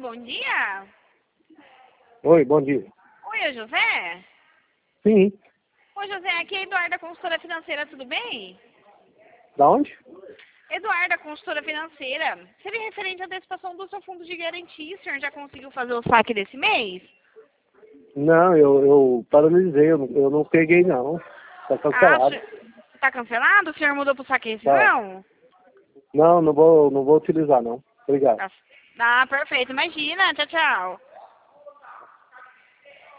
bom dia. Oi, bom dia. Oi, é José? Sim. Oi, José, aqui é a Eduarda, consultora financeira, tudo bem? Da onde? Eduarda, consultora financeira. Seria referente à antecipação do seu fundo de garantia. O senhor já conseguiu fazer o saque desse mês? Não, eu paralisei, eu não peguei não. Tá cancelado. Tá cancelado? O senhor mudou pro saque Tá. rescisão? Não vou utilizar não. Obrigado. Tá. Ah, perfeito. Imagina. Tchau, tchau.